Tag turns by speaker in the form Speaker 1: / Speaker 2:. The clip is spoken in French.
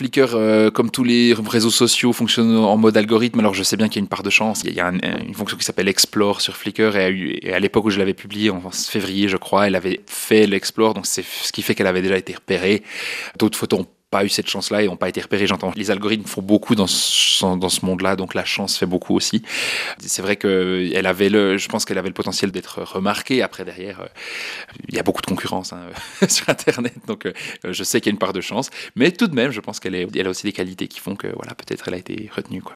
Speaker 1: Flickr, comme tous les réseaux sociaux, fonctionne en mode algorithme. Alors je sais bien qu'il y a une part de chance. Il y a une fonction qui s'appelle Explore sur Flickr et à l'époque où je l'avais publié en février, je crois, elle avait fait l'Explore, donc c'est ce qui fait qu'elle avait déjà été repérée. D'autres photos n'ont pas eu cette chance-là et n'ont pas été repérées. J'entends, les algorithmes font beaucoup dans ce monde-là, donc la chance fait beaucoup aussi. C'est vrai que je pense qu'elle avait le potentiel d'être remarquée. Après, derrière, il y a beaucoup de concurrence sur Internet, donc je sais qu'il y a une part de chance, mais tout de même, je pense elle a aussi des qualités qui font que voilà, peut-être elle a été retenue, quoi.